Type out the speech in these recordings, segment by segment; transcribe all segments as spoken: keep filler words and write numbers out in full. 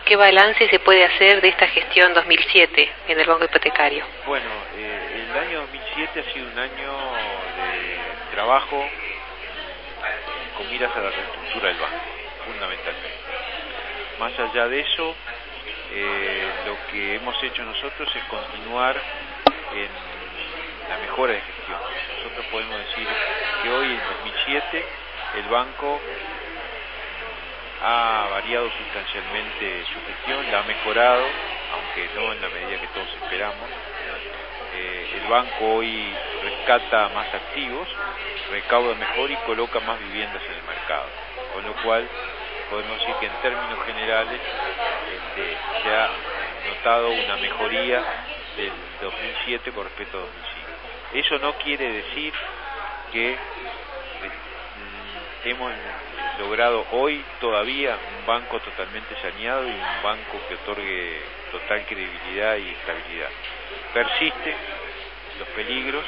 ¿qué balance se puede hacer de esta gestión dos mil siete en el Banco Hipotecario? Bueno, eh, el año dos mil siete ha sido un año de trabajo con miras a la reestructura del banco, fundamentalmente. Más allá de eso, eh, lo que hemos hecho nosotros es continuar en la mejora de gestión. Nosotros podemos decir que hoy, en dos mil siete, el banco ha variado sustancialmente su gestión, la ha mejorado, aunque no en la medida que todos esperamos. Eh, el banco hoy rescata más activos, recauda mejor y coloca más viviendas en el mercado, con lo cual podemos decir que en términos generales este, se ha notado una mejoría del dos mil siete con respecto a dos mil cinco. Eso no quiere decir que eh, hemos logrado hoy todavía un banco totalmente saneado y un banco que otorgue total credibilidad y estabilidad. Persisten los peligros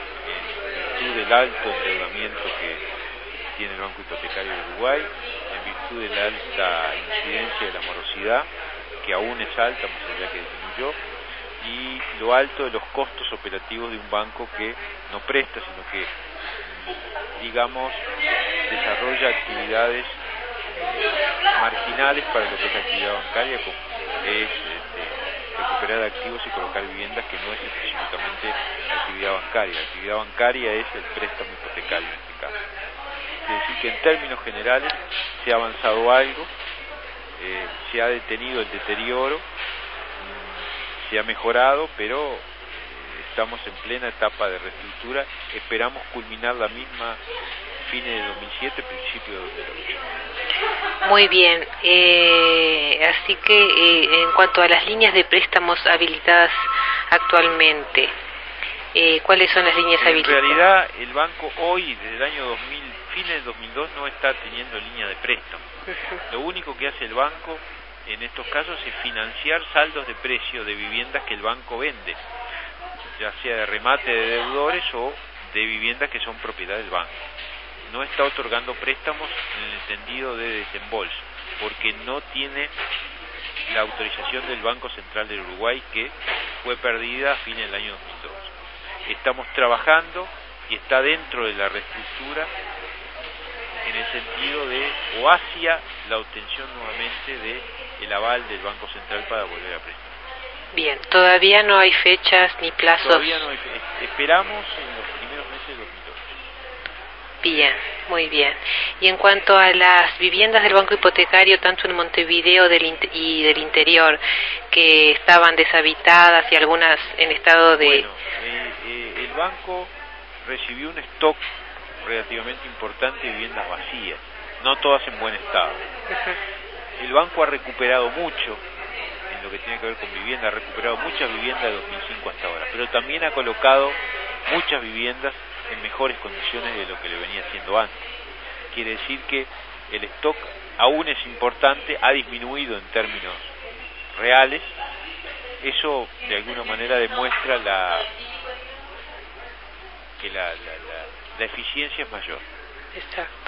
en virtud del alto endeudamiento que tiene el Banco Hipotecario de Uruguay, en virtud de la alta incidencia de la morosidad, que aún es alta, más allá que disminuyó, y lo alto de los costos operativos de un banco que no presta, sino que, digamos, desarrolla actividades marginales para lo que es la actividad bancaria, como es este, recuperar activos y colocar viviendas, que no es específicamente la actividad bancaria. La actividad bancaria es el préstamo hipotecario en este caso. Es decir, que en términos generales se ha avanzado algo, eh, se ha detenido el deterioro, se ha mejorado, pero estamos en plena etapa de reestructura. Esperamos culminar la misma fines de dos mil siete, principio de dos mil ocho. Muy bien, eh, así que eh, en cuanto a las líneas de préstamos habilitadas actualmente, eh, ¿cuáles son las líneas habilitadas? En realidad, el banco hoy, desde el año dos mil, fines de dos mil dos, no está teniendo línea de préstamo. Uh-huh. Lo único que hace el banco en estos casos es financiar saldos de precio de viviendas que el banco vende, ya sea de remate de deudores o de viviendas que son propiedad del banco. No está otorgando préstamos en el entendido de desembolso, porque no tiene la autorización del Banco Central del Uruguay, que fue perdida a fines del año dos mil dos. Estamos trabajando y está dentro de la reestructura en el sentido de o hacia la obtención nuevamente de el aval del Banco Central para volver a prestar. Bien, todavía no hay fechas ni plazos. Todavía no hay fe- esperamos en los primeros meses de dos mil ocho. Bien, muy bien. Y en cuanto a las viviendas del Banco Hipotecario, tanto en Montevideo del in- y del interior, que estaban deshabitadas y algunas en estado de... Bueno, eh, eh, el banco recibió un stock relativamente importante de viviendas vacías, no todas en buen estado. Uh-huh. El banco ha recuperado mucho en lo que tiene que ver con vivienda, ha recuperado muchas viviendas de dos mil cinco hasta ahora, pero también ha colocado muchas viviendas en mejores condiciones de lo que le venía haciendo antes. Quiere decir que el stock aún es importante, ha disminuido en términos reales. Eso de alguna manera demuestra la que la, la, la, la eficiencia es mayor. Exacto.